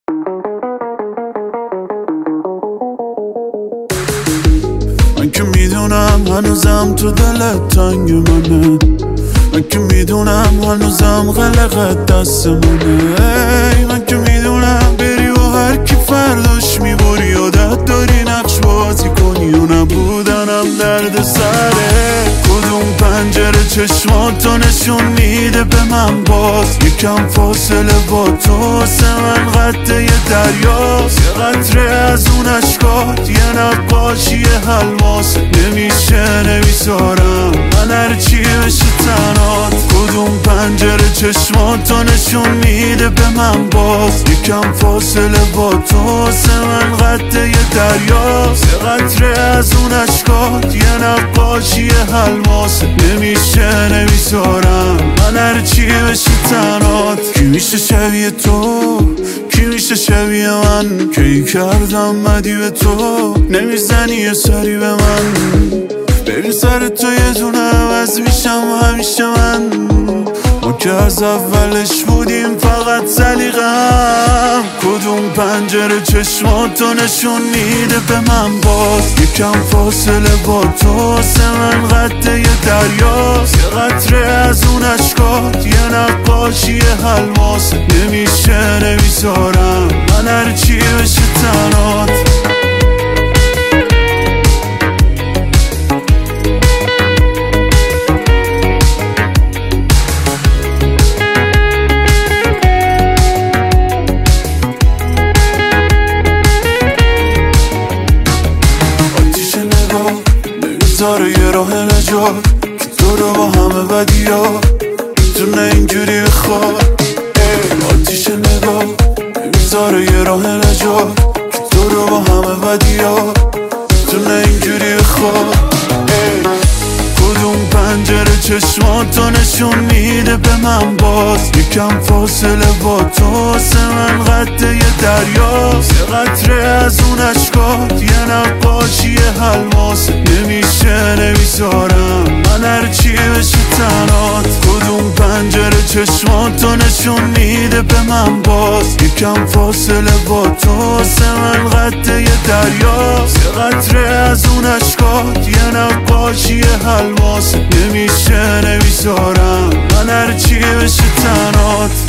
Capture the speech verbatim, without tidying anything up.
من که میدونم هنوزم تو دلت تنگ منه، من که میدونم هنوزم غلقت دست منه. من که میدونم بری و هر کی فرداش میبری یادت داری نقش بازی کنی و نبودنم درد سره. کدوم پنجره چشماتو نشون میده به من باز، یکم فاصله با تو واسه من قطعه یه دریاست. یه قطره از اون اشکات یه نقاشی الماس، نمیشه نمیذارم من هرچی بشه تنات. کدوم پنجره چشماتو نشون میده به من باز، یکم فاصله با تو واسه من قطعه یه دریاست. یه قطره از اون اشکات یه نقاشی الماس، نمیشه نمیذارم من هرچی بشه تنات. کی میشه شبیه تو، کی میشه شبیه من، کی کردم مدی به تو نمیزنی یه سری به من. ببین سر تو یه دونه عوض میشم همیشه من، ما که از اولش بودیم فقط سلیقه‌ام. کدوم پنجره چشماتو نشون میده به من باز، یکم فاصله با تو واسه من قطعه یه دریاست. یه قطره از اون اشکات یه نقاشی الماس، نمیشه نمیذارم من هرچی بشه تنات. نمیذاره یه راه نجات که تو رو با همه بدیا میتونه اینجوری بخواد. آتیش نگاه نمیذاره یه راه نجات که تو رو با همه بدیا میتونه اینجوری بخواد. کدوم پنجره چشماتو نشون میده به من باز، یکم فاصله با تو واسه من قطعه یه دریاست. یه قطره از اون اشکات یه نقاشی الماس، نمیشه نمیذارم من هرچی بشه تنات. کدوم پنجره چشماتو نشون میده به من باز، یکم فاصله با تو واسه من قطعه یه دریاست. یه قطره از اون اشکات یه نقاشی الماس، نمیشه نمیذارم من هرچی بشه تنات.